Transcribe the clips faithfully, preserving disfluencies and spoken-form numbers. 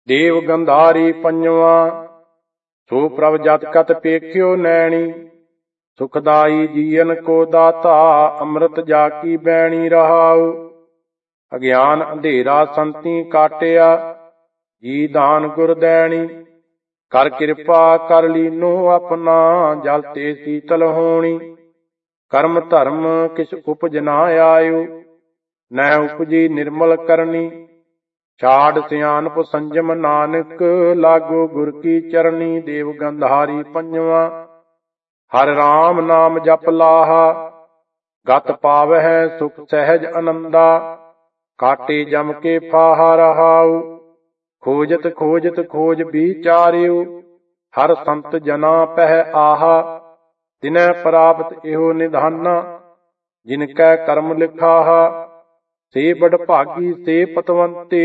ਦੇਵ ਗੰਧਾਰੀ ਪੰਜਵਾ। ਸੋ ਪ੍ਰਭ ਜਤ ਕਤ ਪੇਖਿਓ ਨੈਣੀ, ਸੁਖਦਾਈ ਜੀਵਨ ਕੋ ਦਾਤਾ, ਅੰਮ੍ਰਿਤ ਜਾ ਕੀ ਬੈਣੀ ਰਹਾਉ। ਅਗਿਆਨ ਅੰਧੇਰਾ ਸੰਤੀ ਕਾਟਿਆ, ਜੀ ਦਾਨ ਗੁਰ ਦੈਣੀ। ਕਰ ਕਿਰਪਾ ਕਰ ਲੀਨੋ ਆਪਣਾ, ਜਲ ਤੇ ਸੀਤਲ ਹੋਣੀ। ਕਰਮ ਧਰਮ ਕਿਛ ਉਪਜ ਨਾ ਆਇਓ, ਨਹਿ ਉਪਜੀ ਨਿਰਮਲ ਕਰਨੀ। ਛਾੜ ਸਿਆਣਪ ਸੰਜਮ ਨਾਨਕ, ਲਾਗੋ ਗੁਰ ਕੀ ਚਰਨੀ। ਦੇਵ ਗੰਧਾਰੀ ਪੰਜਵਾ। ਹਰਿ ਰਾਮ ਨਾਮ ਜਪ ਲਾਹਾ, ਗਤ ਪਾਵਹਿ ਸੁਖ ਸਹਿਜ ਅਨੰਦਾ। ਕਾਟੇ ਜਮ ਕੇ ਫਾਹਾ ਰਹਾਉ, ਖੋਜਤ ਖੋਜਤ ਖੋਜ ਵਿਚਾਰਿਓ। ਹਰ ਸੰਤ ਜਨਾ ਪਹਿ ਆਹਾ, ਤਿਨੈ ਪ੍ਰਾਪਤ ਇਹੋ ਨਿਧਾਨਾ। ਜਿਨ ਕੈ ਕਰਮ ਲਿਖਾਹਾ, ਸੇ ਬੜ ਭਾਗੀ ਸੇ ਪਤਵੰਤੇ।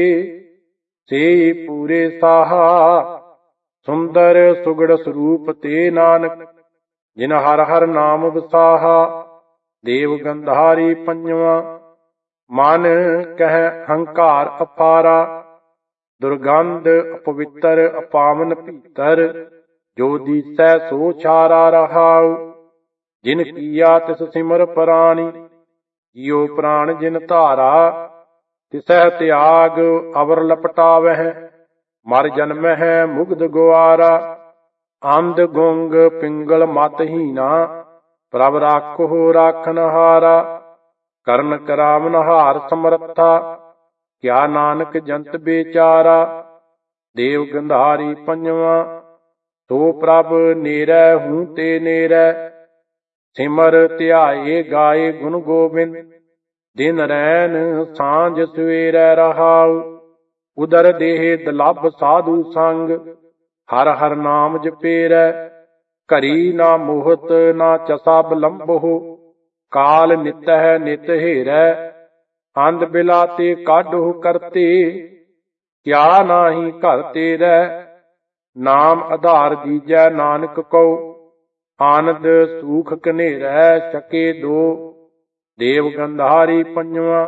ਸੇ ਪੂਰੇ ਸਾਹਾ, ਸੁੰਦਰ ਸੁਗੜ ਸਰੂਪ ਤੇ ਨਾਨਕ। ਜਿਨ ਹਰ ਹਰ ਨਾਮ ਵਸਾਹਾ। ਦੇਵ ਗੰਧਾਰੀ ਪੰਜਵਾ। ਮਨ ਕਹਿ ਹੰਕਾਰ ਅਪਾਰਾ, ਦੁਰਗੰਧ ਅਪਵਿੱਤਰ ਅਪਾਵਨ ਭੀਤਰ। ਜੋ ਦੀਸੈ ਸੋ ਛਾਰਾ ਰਹਾਉ, ਜਿਨ ਕੀਆ ਤਿਸ ਸਿਮਰ ਪ੍ਰਾਣੀ। ਜਿਉ ਪ੍ਰਾਣ ਜਿਨ ਧਾਰਾ, ਤਿਸਹਿ ਤਿਆਗ ਅਵਰ ਲਪਟਾਵਹਿ। ਮਰ ਜਨਮਹਿ ਮੁਗਧ ਗੁਆਰਾ, ਅੰਧ ਗੁੰਗ ਪਿੰਗਲ ਮਤਹੀਨਾ। ਪ੍ਰਭ ਰਾਖੋ ਰਾਖਨਹਾਰਾ, ਕਰਨ ਕਰਾਵਨਹਾਰ ਸਮਰੱਥਾ। ਕਿਆ ਨਾਨਕ ਜੰਤ ਬੇਚਾਰਾ। ਦੇਵ ਗੰਧਾਰੀ ਪੰਜਵਾ। ਸੋ ਪ੍ਰਭ ਨੇਰੈ ਹੂੰ ਤੇ ਨੇਰੈ, ਸਿਮਰ ਧਿਆਏ ਗਾਏ ਗੁਣ ਗੋਬਿੰਦ। ਦਿਨ ਰੈਨ ਸਾਂਝ ਸਵੇਰੈ ਰਹਾਉ, ਉਦਰ ਦੇਹ ਦਲਭ ਸਾਧੂ ਸੰਗ। ਹਰ ਹਰ ਨਾਮ ਜਪੇਰੈ, ਘਰੀ ਨਾ ਮੋਹਤ ਨਾ ਚਸਾ ਬਿਲੰਬਹੁ। ਕਾਲ ਨਿਤਹਿ ਨਿਤ ਹੇਰੈ, ਅੰਧ ਬਿਲਾ ਤੇ ਕਾਢਹੁ ਕਰਤੇ। ਕਿਆ ਨਾਹੀ ਘਰ ਤੇਰੈ, ਨਾਮ ਆਧਾਰ ਦੀਜੈ ਨਾਨਕ ਕਉ। ਆਨੰਦ ਸੂਖ ਕਨੇਰੈ ਛਕੇ ਦੋ। ਦੇਵ ਗੰਧਾਰੀ ਪੰਜਵਾ।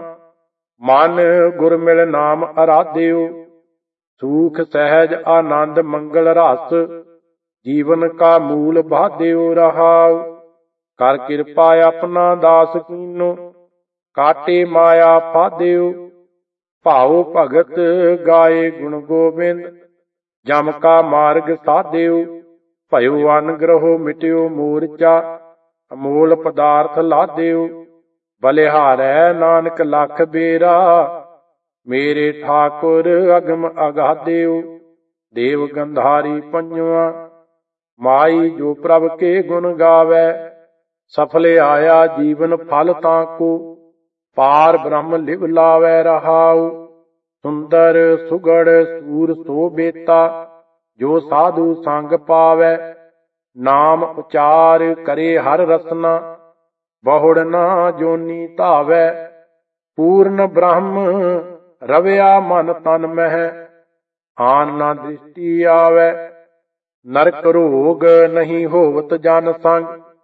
ਮਨ ਗੁਰ ਮਿਲ ਨਾਮ ਅਰਾਧਿਓ, ਸੂਖ ਸਹਿਜ ਆਨੰਦ ਮੰਗਲ ਰਸ। ਜੀਵਨ ਕਾ ਮੂਲ ਬਾਧਿਓ ਰਹਾਉ, ਕਰ ਕਿਰਪਾ ਆਪਣਾ ਦਾਸ ਕੀਨੋ। ਕਾਟੇ ਮਾਇਆ ਫਾਧਿਓ, ਭਾਉ ਭਗਤ ਗਾਏ ਗੁਣ ਗੋਬਿੰਦ। ਜਮ ਕਾ ਮਾਰਗ ਸਾਧਿਓ, ਭਇਓ ਅਨਗ੍ਰਹੋ ਮਿਟਿਓ ਮੋਰਚਾ। ਅਮੋਲ ਪਦਾਰਥ ਲਾਧਿਓ, ਬਲਿਹਾਰੈ ਨਾਨਕ ਲਖ ਬੇਰਾ। ਮੇਰੇ ਠਾਕੁਰ ਅਗਮ ਅਗਾਧਿਓ। ਦੇਵ ਗੰਧਾਰੀ ਪੰਜਵਾ। ਮਾਈ ਜੋ ਪ੍ਰਭ ਕੇ ਗੁਣ ਗਾਵੈ, ਸਫਲ ਆਇਆ ਜੀਵਨ ਫਲ ਤਾਕੋ। ਪਾਰ ਬ੍ਰਹਮ ਲਿਵ ਲਾਵੈ ਰਹਾਉ, ਸੁੰਦਰ ਸੁਗੜ ਸੂਰ ਸੋ ਬੇਤਾ। ਜੋ ਸਾਧੂ ਸੰਗ ਪਾਵੈ, ਨਾਮ ਉਚਾਰ ਕਰੇ ਹਰ ਰਸਨਾ। ਬਹੁੜ ਨਾ ਜੋਨੀ ਧਾਵੈ, ਪੂਰਨ ਬ੍ਰਹਮ ਰਵਿਆ ਮਨ ਤਨ ਮਹਿ। ਆਨ ਨਾ ਦ੍ਰਿਸ਼ਟੀ ਆਵੈ, ਨਰਕ ਰੋਗ ਨਹੀਂ ਹੋਵਤ ਜਨ ਸੰਗ।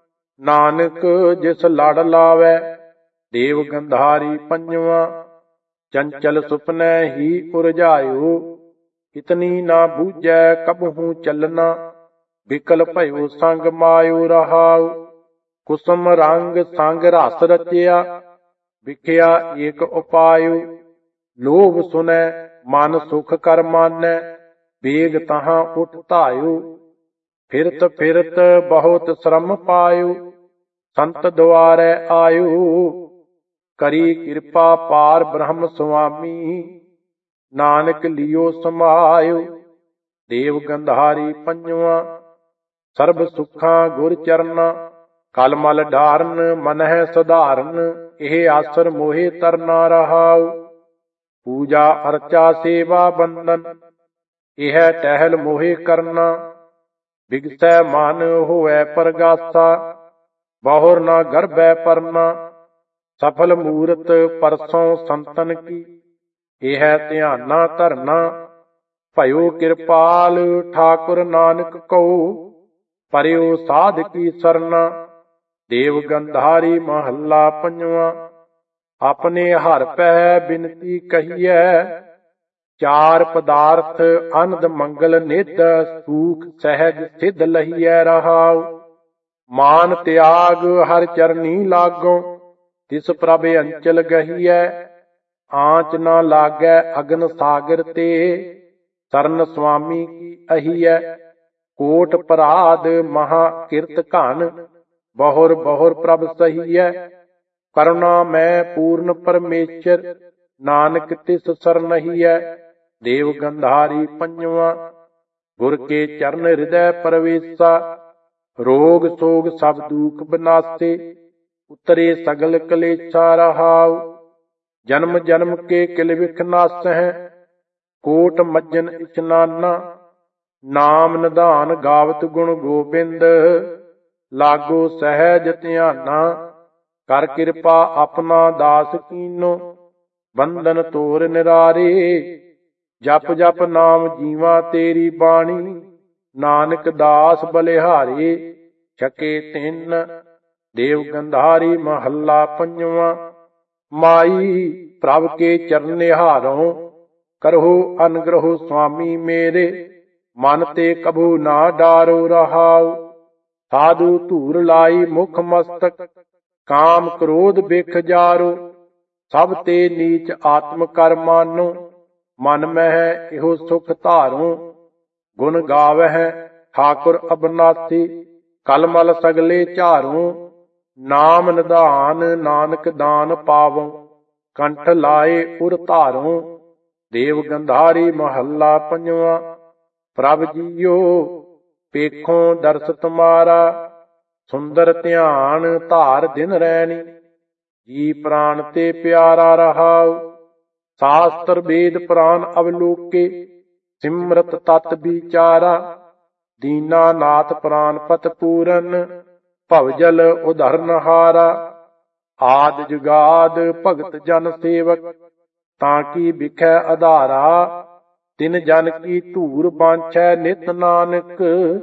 ਨਾਨਕ ਜਿਸ ਲੜ ਲਾਵੈ। ਦੇਵ ਗੰਧਾਰੀ ਪੰਜਵਾ। ਚੰਚਲ ਸੁਪਨੈ ਹੀ ਉਰਝਾਇਓ, ਇਤਨੀ ਨਾ ਬੂਝੈ ਕਬਹੂ ਚੱਲਣਾ। ਵਿਕਲ ਭਇਓ ਸੰਗ ਮਾਇਓ ਰਹਾਉ, ਕੁਸਮ ਰੰਗ ਸੰਗ ਰਸ ਰਚਿਆ। ਵਿਖਿਆ ਏਕ ਉਪਾਇਓ, ਲੋਭ ਸੁਨੈ ਮਨ ਸੁਖ ਕਰ ਮਾਨੈ। ਬੇਗ ਤਹਾਂ ਉਠ ਧਾਇਓ, ਫਿਰਤ ਫਿਰਤ ਬਹੁਤ ਸ਼ਰਮ ਪਾਇਓ। ਸੰਤ ਦੁਆਰੈ ਆਇਓ, ਕਰੀ ਕਿਰਪਾ ਪਾਰ ਬ੍ਰਹਮ ਸੁਆਮੀ। ਨਾਨਕ ਲਿਓ ਸਮਾਇਓ। ਦੇਵ ਗੰਧਾਰੀ ਪੰਜਵਾ। ਸਰਬ ਸੁਖਾਂ ਗੁਰ ਚਰਨਾ, ਕਲ ਮਲ ਡਾਰਨ ਮਨਹਿ ਸੁਧਾਰਨ। ਇਹ ਆਸਰ ਮੋਹਿ ਤਰਨਾ ਰਹਾਉ, ਪੂਜਾ ਅਰਚਾ ਸੇਵਾ ਬੰਦਨ। ਇਹ ਟਹਿਲ ਮੋਹਿ ਕਰਨਾ, ਬਿਗਸੈ ਮਨ ਹੋਵੈ ਪਰਗਾਸਾ। ਬਹੁਰ ਨਾ ਗਰਭੈ ਪਰਨਾ, ਸਫਲ ਮੂਰਤ ਪਰਸੋਂ ਸੰਤਨ ਕੀ। ਇਹ ਧਿਆਨਾ ਧਰਨਾ, ਭਇਓ ਕਿਰਪਾਲ ਠਾਕੁਰ ਨਾਨਕ ਕਉ। ਪਰਿਓ ਸਾਧ ਕੀ ਸਰਨਾ। ਦੇਵ ਗੰਧਾਰੀ ਮਹੱਲਾ ਪੰਜਵਾ। ਆਪਣੇ ਹਰ ਪੈ ਬਿਨਤੀ ਕਹੀਐ, ਚਾਰ ਪਦਾਰਥ ਅਨੰਦ ਮੰਗਲ ਨਿਧ, ਸੂਖ ਸਹਿਜ ਸਿੱਧ ਲਹੀਐ ਰਹਾਉ। ਮਾਨ ਤਿਆਗ ਹਰ ਚਰਨੀ ਲਾਗੋ, ਤਿਸ ਪ੍ਰਭ ਅੰਚਲ ਗਹੀਐ। ਆਂਚ ਨਾ ਲਾਗੈ ਅਗਨ ਸਾਗਰ ਤੇ, ਸਰਨ ਸੁਆਮੀ ਕੀ ਅਹੀਐ। ਕੋਟ ਪਰਾਧ ਮਹਾ ਕਿਰਤ ਘਨ, ਬਹੁਰ ਬਹੁਰ ਪ੍ਰਭ ਸਹੀਐ। ਕਰੁਣਾ ਮੈਂ ਪੂਰਨ ਪਰਮੇਸ਼ਰ, ਨਾਨਕ ਤਿਸ ਸਰਨਹੀਐ। ਦੇਵ ਗੰਧਾਰੀ ਪੰਜਵਾ, ਗੁਰ ਕੇ ਚਰਨ ਹਿਰਦੈ ਪਰਵੇਸਾ। ਰੋਗ ਸੋਗ ਸਭ ਦੂਖ ਬਨਾਸੇ, ਉਤਰੇ ਸਗਲ ਕਲੇਸ਼ਾ ਰਹਾਉ। ਜਨਮ ਜਨਮ ਕੇ ਕਿਲ ਵਿਖ ਨਾਸਹਿ, ਕੋਟ ਮੱਜਨ ਇਸ਼ਨਾਨਾ। ਨਾਮ ਨਿਧਾਨ ਗਾਵਤ ਗੁਣ ਗੋਬਿੰਦ, ਲਾਗੋ ਸਹਿਜ ਧਿਆਨਾ। ਕਰ ਕਿਰਪਾ ਆਪਣਾ ਦਾਸ ਕੀਨੋ, ਬੰਧਨ ਤੋਰ ਨਿਰਾਰੇ। ਜਪ ਜਪ ਨਾਮ ਜੀਵਾ ਤੇਰੀ ਬਾਣੀ, ਨਾਨਕ ਦਾਸ ਬਲਿਹਾਰੇ। ਛਕੇ ਤਿੰਨ। ਦੇਵ ਗੰਧਾਰੀ ਮਹੱਲਾ ਪੰਜਵਾ। ਮਾਈ ਪ੍ਰਭ ਕੇ ਚਰਨ ਨਿਹਾਰੋ, ਕਰਹੁ ਅਨਗ੍ਰਹੁ ਸੁਆਮੀ ਮੇਰੇ। ਮਨ ਤੇ ਕਬੂ ਨਾ ਡਾਰੋ ਰਹਾਉ। ਸਾਧੂ ਧੂਰ ਲਾਈ ਮੁਖ ਮਸਤਕ, ਕਾਮ ਕ੍ਰੋਧ ਬਿਖ ਜਾਰੋ। ਸਭ ਤੇ ਨੀਚ ਆਤਮ ਕਰ ਮਾਨੋ, ਮਨ ਮਹਿ ਇਹੋ ਸੁਖ ਧਾਰੋ। ਗੁਣ ਗਾਵਹਿ ਠਾਕੁਰ ਅਬਨਾਸੀ, ਕਲਮਲ ਸਗਲੇ ਝਾਰੋ। ਨਾਮ ਨਿਧਾਨ ਨਾਨਕ ਦਾਨ ਪਾਵੋ, ਕੰਠ ਲਾਏ ਉਰ ਧਾਰੋ। ਦੇਵ ਗੰਧਾਰੀ ਮਹੱਲਾ ਪੰਜਵਾ। ਪ੍ਰਭ ਜੀਓ ਪੇਖੋਂ ਦਰਸ ਤੁਮਾਰਾ, ਸੁੰਦਰ ਧਿਆਨ ਧਾਰ ਦਿਨ ਰੈਣੀ। ਜੀ ਪ੍ਰਾਨ ਤੇ ਪਿਆਰਾ ਰਹਾਉ, ਸ਼ਾਸਤਰ ਵੇਦ ਪੁਰਾਨ ਅਵਲੋਕੇ। ਸਿਮਰਤ ਤਤ ਵਿਚਾਰਾ, ਦੀਨਾ ਨਾਥ ਪ੍ਰਾਨ ਪਤ ਪੂਰਨ। ਭਵਜਲ ਉਧਰਨ ਹਾਰਾ, ਆਦ ਜੁਗਾਦ ਭਗਤ ਜਨ ਸੇਵਕ। ਤਾਂ ਕੀ ਬਿਖੈ ਆਧਾਰਾ, ਤਿਨ ਜਨ ਕੀ ਧੂਰ ਬਾਂਛੈ ਨਿਤ ਨਾਨਕ।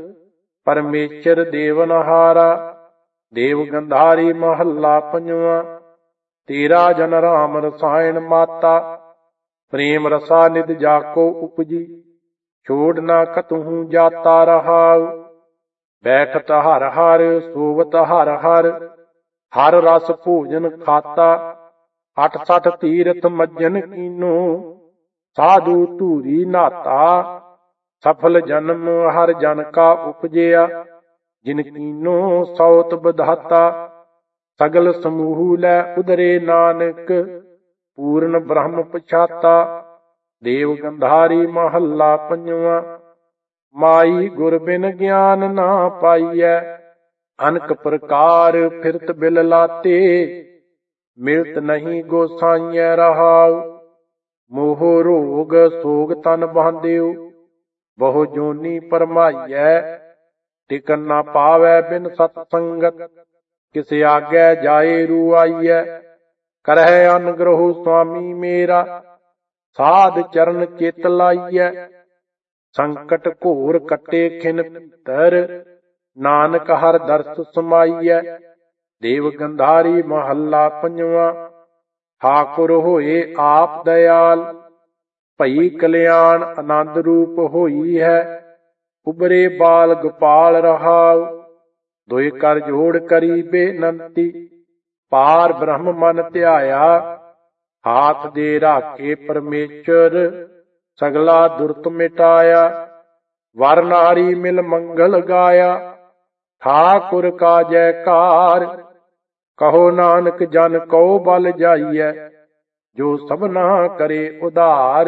ਪਰਮੇਸ਼ਰ ਦੇਵਨਹਾਰਾ। ਦੇਵ ਗੰਧਾਰੀ ਮਹੱਲਾ ਪੰਜਵਾ। ਤੇਰਾ ਜਨ ਰਾਮ ਰਸਾਇਣ ਮਾਤਾ, ਪ੍ਰੇਮ ਰਸਾ ਨਿਧ ਜਾਕੋ ਉਪਜੀ। ਛੋੜ ਨਾ ਕਤਹੂ ਜਾਤਾ ਰਹਾਉ, ਬੈਠਤ ਹਰ ਹਰ ਸੋਵਤ ਹਰ ਹਰ। ਹਰ ਰਸ ਭੋਜਨ ਖਾਤਾ, ਅਠ ਸਠ ਤੀਰਥ ਮੱਜਨ ਕੀਨੋ। ਸਾਧੂ ਧੂਰੀ ਨਾਤਾ, ਸਫਲ ਜਨਮ ਹਰ ਜਨ ਕਾ ਉਪਜਿਆ। ਜਿਨ ਕੀਨੋ ਸੌਤ ਬਧਾਤਾ, ਸਗਲ ਸਮੂਹ ਲੈ ਉਦਰੇ ਨਾਨਕ। ਪੂਰਨ ਬ੍ਰਹਮ ਪਛਾਤਾ। ਦੇਵ ਗੰਧਾਰੀ ਮਹੱਲਾ ਪੰਜਵਾ। ਮਾਈ ਗੁਰ ਬਿਨ ਗਿਆਨ ਨਾ ਪਾਈਐ, ਅਨਕ ਪ੍ਰਕਾਰ ਫਿਰਤ ਬਿਲ ਲਾਤੇ। ਮਿਲਤ ਨਹੀਂ ਗੋਸਾਈਐ ਰਹਾਉ, ਮੋਹ ਰੋਗ ਸੋਗ ਤਨ ਬਾਂਧਿਓ। ਬਹੁ ਜੋਨੀ ਪਰਮਾਈਐ, ਟਿਕਨ ਨਾ ਪਾਵੈ ਬਿਨ ਸਤ ਸੰਗਤ। ਕਿਸ ਆਗੈ ਜਾਏ ਰੁਆਈਐ, ਕਰਹਿ ਅਨਗ੍ਰਹੁ ਸੁਆਮੀ ਮੇਰਾ। ਸਾਧ ਚਰਨ ਚਿਤ ਲਾਈਐ, ਸੰਕਟ ਘੋਰ ਕੱਟੇ ਖਿਨ ਭੀਤਰ। ਨਾਨਕ ਹਰ ਦਰਸ ਸਮਾਈਐ। ਦੇਵ ਗੰਧਾਰੀ ਮਹੱਲਾ ਪੰਜਵਾ। ਠਾਕੁਰ ਹੋਏ ਆਪ ਦਇਆਲ, ਭਈ ਕਲਿਆਣ ਆਨੰਦ ਰੂਪ ਹੋਈ ਹੈ। ਉਬਰੇ ਬਾਲ ਗੋਪਾਲ ਰਹਾਉ, ਦੁਇ ਕਰ ਜੋੜ ਕਰੀ ਬੇਨੰਤੀ। ਪਾਰ ਬ੍ਰਹਮ ਮਨ ਧਿਆਇਆ, ਹਾਥ ਦੇ ਰਾਖੇ ਪਰਮੇਸ਼ਰ। ਸਗਲਾ ਦੁਰਤ ਮਿਟਾਇਆ, ਵਰ ਨਾਰੀ ਮਿਲ ਮੰਗਲ ਗਾਇਆ। ਠਾਕੁਰ ਕਾ ਜੈਕਾਰ, ਕਹੋ ਨਾਨਕ ਜਨ ਕਉ ਬਲ ਜਾਈਐ। ਜੋ ਸਭਨਾ ਕਰੇ ਉਧਾਰ,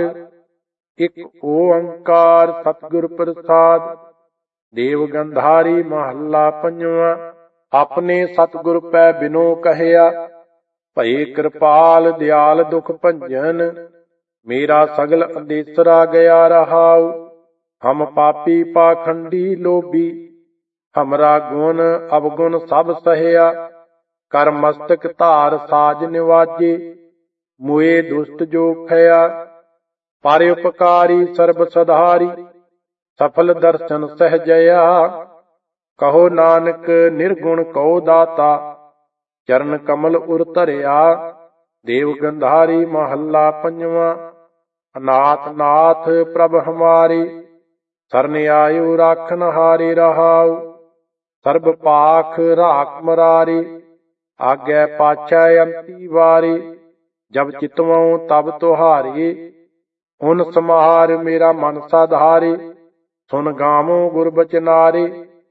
ਇਕ ਓੰਕਾਰ ਸਤਿਗੁਰ ਪ੍ਰਸਾਦ। ਦੇਵ ਗੰਧਾਰੀ ਮਹੱਲਾ ਪੰਜਵਾ। ਆਪਣੇ ਸਤਿਗੁਰ ਪੈ ਬਿਨੋ ਕਹਿਆ, ਭਏ ਕਿਰਪਾਲ ਦਿਆਲ ਦੁਖ ਭੰਜਨ। ਮੇਰਾ ਸਗਲ ਅੰਦੇਸਰਾ ਗਿਆ ਰਹਾਉ, ਹਮ ਪਾਪੀ ਪਾਖੰਡੀ ਲੋਭੀ। ਹਮਰਾ ਗੁਣ ਅਵਗੁਣ ਸਭ ਸਹਿਆ, ਕਰ ਮਸਤਕ ਧਾਰ ਸਾਜ ਨਿਵਾਜੇ। ਮੁਏ ਦੁਸ਼ਟ ਜੋ ਖਇਆ, ਪਰ ਉਪਕਾਰੀ ਸਰਬ ਸਧਾਰੀ। ਸਫਲ ਦਰਸ਼ਨ ਸਹਿਜਇਆ, ਕਹੋ ਨਾਨਕ ਨਿਰਗੁਣ ਕਉ ਦਾਤਾ। ਚਰਨ ਕਮਲ ਉਰ ਧਰਿਆ। ਦੇਵ ਗੰਧਾਰੀ ਮਹੱਲਾ ਪੰਜਵਾ। ਅਨਾਥ ਨਾਥ ਪ੍ਰਭ ਹਮਾਰੇ, ਸਰਨ ਆਇਓ ਰਾਖਨ ਹਾਰੇ ਰਹਾਉ। ਸਰਬ ਪਾਖ ਰਾਖ ਮਰਾਰੇ, ਆਗੈ ਪਾਛੈ ਅੰਤੀ ਵਾਰੇ। ਜਬ ਚਿਤਵਉ ਤਬ ਤੁਹਾਰੇ, ਉਨ ਸਮਾਰ ਮੇਰਾ ਮਨ ਸਾਧਾਰੇ। ਸੁਨ ਗਾਵੋ ਗੁਰ ਬਚਨਾਰੇ,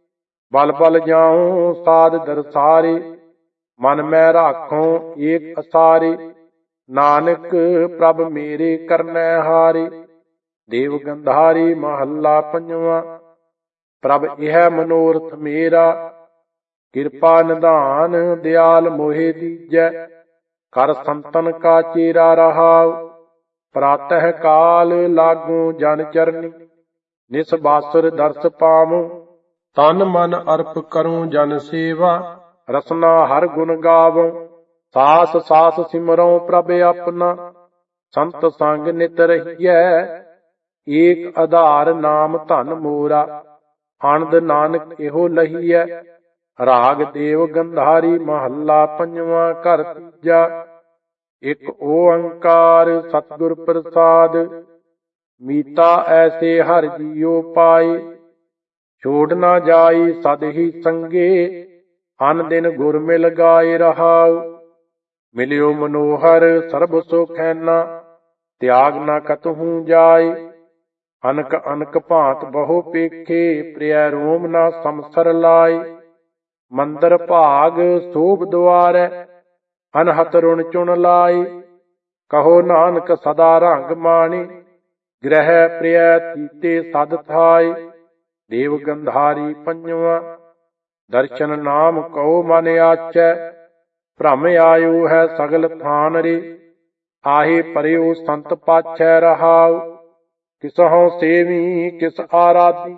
ਬਲ ਬਲ ਜਾਉ ਸਾਧ ਦਰਸਾਰੇ। ਮਨ ਮੈਂ ਰਾਖੋ ਏਕ ਅਸਾਰੇ, ਨਾਨਕ ਪ੍ਰਭ ਮੇਰੇ ਕਰਨੈ ਹਾਰੇ। ਦੇਵ ਗੰਧਾਰੀ ਮਹੱਲਾ ਪੰਜਵਾਂ। ਪ੍ਰਭ ਇਹ ਮਨੋਰਥ ਮੇਰਾ, ਕਿਰਪਾ ਨਿਧਾਨ ਦਿਆਲ ਮੋਹਿ ਦੀਜੈ। ਕਰ ਸੰਤਨ ਕਾ ਚੇਰਾ ਰਹਾਉ, ਪ੍ਰਾਤਹਿ ਕਾਲ ਲਾਗੂ ਜਨ ਚਰਨੀ। ਨਿਸ ਬਾਸੁਰ ਦਰਸ ਪਾਵਉ, ਤਨ ਮਨ ਅਰਪ ਕਰੂੰ ਜਨ ਸੇਵਾ। ਰਸਨਾ ਹਰ ਗੁਣ ਗਾਵਉ, ਸਾਸ ਸਾਸ ਸਿਮਰਉ ਪ੍ਰਭ ਆਪਣਾ। ਸੰਤ ਸੰਗ ਨਿਤ ਰਹੀਐ, ਏਕ ਆਧਾਰ ਨਾਮ ਧਨ ਮੋਰਾ। ਆਨੰਦ ਨਾਨਕ ਇਹੋ ਲਹੀਐ, ਰਾਗ ਦੇਵ ਗੰਧਾਰੀ ਮਹੱਲਾ ਪੰਜਵਾਂ। ਘਰ ਤੀਜਾ। ਇੱਕ ਓੰਕਾਰ ਸਤਿਗੁਰ ਪ੍ਰਸਾਦ, ਮੀਤਾ ਐਸੇ ਹਰਿ ਜੀਉ ਪਾਏ। ਛੋੜ ਨਾ ਜਾਈ ਸਦ ਹੀ ਸੰਗੇ, ਅਨ ਦਿਨ ਗੁਰ ਮਿਲ ਗਾਏ ਰਹਾਉ। ਮਿਲਿਓ ਮਨੋਹਰ ਸਰਬ ਸੁਖੈਨਾ, ਤਿਆਗ ਨਾ ਕਤਹੂ ਜਾਏ। ਅਨਕ ਅਨਕ ਭਾਂਤ ਬਹੁ ਪੇਖੇ, ਪ੍ਰਿਯ ਰੋਮ ਨਾ ਸਮਸਰ ਲਾਏ। ਮੰਦਰ ਭਾਗ ਸੋਭ ਦੁਆਰੈ, ਅਨਹਤ ਰੁਣ ਚੁਣ ਲਾਏ। ਕਹੋ ਨਾਨਕ ਸਦਾ ਰੰਗ ਮਾਣੇ, ਗ੍ਰਹਿ ਪ੍ਰਿਯ ਤੀਤੇ ਸਦ ਥਾਏ। ਦੇਵ ਗੰਧਾਰੀ ਪੰਜਵਾਂ। ਦਰਸ਼ਨ ਨਾਮ ਕਉ ਮਨ ਆਚੈ, ਭ੍ਰਮ ਆਇਓ ਹੈ ਸਗਲ ਥਾਨ ਰੇ। ਆਹੇ ਪਰਿਓ ਸੰਤ ਪਾਛੈ ਰਹਾਉ, ਕਿਸਹੁ ਸੇਵੀ ਕਿਸ ਆਰਾਧੀ।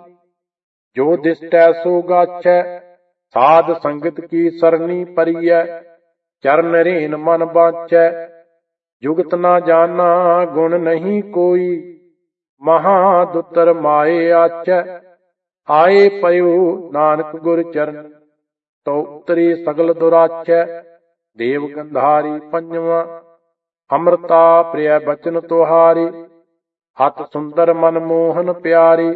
ਜੋ ਦਿਸਟੈ ਸੋ ਗਾਛੈ, ਸਾਧ ਸੰਗਤ ਕੀ ਸਰਨੀ ਪਰੀਐ। ਚਰਨ ਰੇਨ ਮਨ ਬਾਝੈ, ਜੁਗਤ ਨਾ ਜਾਨਾ ਗੁਣ ਨਹੀਂ ਕੋਈ। ਮਹਾ ਦੁਤਰ ਮਾਏ ਆਚੈ, ਆਏ ਪਇਓ ਨਾਨਕ ਗੁਰ ਚਰਨ। ਤੋ ਉਤਰੀ ਸਗਲ ਦੁਰਾਚੈ। ਦੇਵ ਗੰਧਾਰੀ ਪੰਜਵਾਂ। ਅੰਮ੍ਰਿਤਾ ਪ੍ਰਿਯ ਬਚਨ ਤੁਹਾਰੇ, ਅਤ ਸੁੰਦਰ ਮਨ ਮੋਹਨ ਪਿਆਰੇ।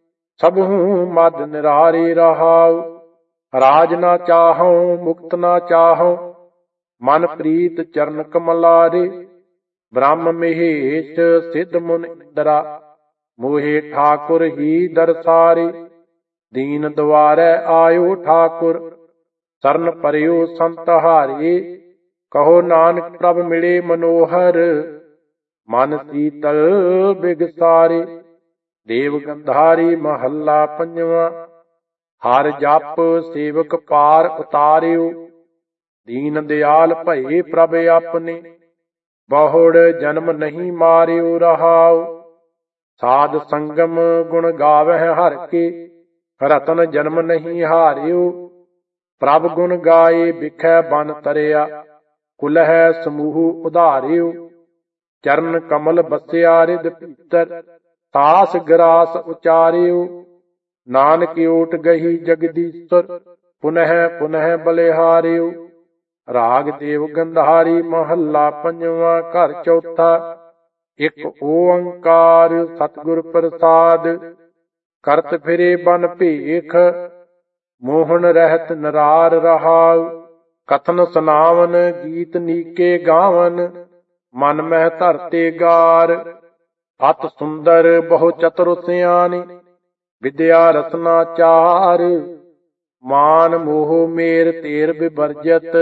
ਸਭਹੂ ਮਦ ਨਿਰਾਰੇ ਰਹਾਉ, ਰਾਜ ਨਾ ਚਾਹਉ ਮੁਕਤ ਨਾ ਚਾਹਉ। ਮਨ ਪ੍ਰੀਤ ਚਰਨ ਕਮਲਾਰੇ। ਬ੍ਰਹਮ ਮਹੇਸ਼ ਸਿੱਧ ਮੁਨ ਇੰਦਰਾ, ਮੋਹਿ ਠਾਕੁਰ ਹੀ ਦਰਸਾਰੇ। ਦੀਨ ਦੁਆਰੈ ਆਇਓ ਠਾਕੁਰ, ਸਰਨ ਪਰਿਓ ਸੰਤ ਹਾਰੇ। ਕਹੋ ਨਾਨਕ ਪ੍ਰਭ ਮਿਲੇ ਮਨੋਹਰ, ਮਨ ਸੀਤਲ ਬਿਗਸਾਰੇ। ਦੇਵ ਗੰਧਾਰੀ ਮਹੱਲਾ ਪੰਜਵਾਂ। ਹਰ ਜਪ ਸੇਵਕ ਪਾਰ ਉਤਾਰਿਓ, ਦੀਨ ਦਿਆਲ ਭਏ ਪ੍ਰਭ ਆਪਣੇ। ਬਹੁੜ ਜਨਮ ਨਹੀਂ ਮਾਰਿਓ ਰਹਾਉ, ਸਾਧ ਸੰਗਮ ਗੁਣ ਗਾਵਹਿ ਹਰਿ ਕੇ। ਰਤਨ ਜਨਮ ਨਹੀਂ ਹਾਰਿਓ, ਪ੍ਰਭ ਗੁਣ ਗਾਏ ਬਿਖੈ ਬਨ ਤਰਿਆ। ਕੁਲਹਿ ਸਮੂਹ ਉਧਾਰਿਓ, ਚਰਨ ਕਮਲ ਬਸਿਆ ਰਿਦ ਭੀਤਰ। ਸਾਸ ਗਰਾਸ ਉਚਾਰਿਓ, ਨਾਨਕ ਓਟ ਗਹੀ ਜਗਦੀਸ਼ਰ। ਪੁਨਹਿ ਪੁਨਹਿ ਬਲਿਹਾਰਿਓ। ਰਾਗ ਦੇਵ ਗੰਧਾਰੀ ਮਹੱਲਾ ਪੰਜਵਾਂ। ਘਰ ਚੌਥਾ। ਇੱਕ ਓੰਕਾਰ ਸਤਿਗੁਰ ਪ੍ਰਸਾਦ, ਕਰਤ ਫਿਰੇ ਬਨ ਭੇਖ। ਮੋਹਨ ਰਹਿਤ ਨਰਾਰ ਰਹਾਉ, ਕਥਨ ਸੁਨਾਵਨ ਗੀਤ ਨੀਕੇ ਗਾਵਨ। ਮਨ ਮਹਿ ਧਰਤੇ ਗਾਰ, ਅਤ ਸੁੰਦਰ ਬਹੁ ਚਤੁਰ ਸਿਆਣੇ। ਵਿਦਿਆ ਰਸਨਾ ਚਾਰ, ਮਾਨ ਮੋਹ ਮੇਰ ਤੇਰ ਬਿਵਰਜਤ।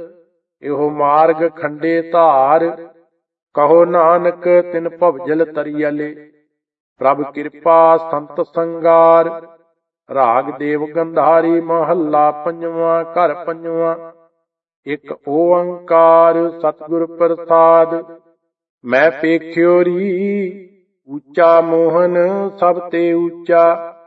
ਇਹੋ ਮਾਰਗ ਖੰਡੇ ਧਾਰ, ਕਹੋ ਨਾਨਕ ਤਿਨ ਭਵਜਲ ਤਰੀਅਲੇ। ਪ੍ਰਭ ਕਿਰਪਾ ਸੰਤ ਸੰਗਾਰ। ਰਾਗ ਦੇਵ ਗੰਧਾਰੀ ਮਹੱਲਾ ਪੰਜਵਾਂ। ਘਰ ਪੰਜਵਾਂ। ਇੱਕ ਓੰਕਾਰ ਸਤਿਗੁਰ ਪ੍ਰਸਾਦ, ਮੈਂ ਪੇਖਿਓ ਰੀ ਉੱਚਾ ਮੋਹਨ ਸਭ ਤੇ ਉੱਚਾ।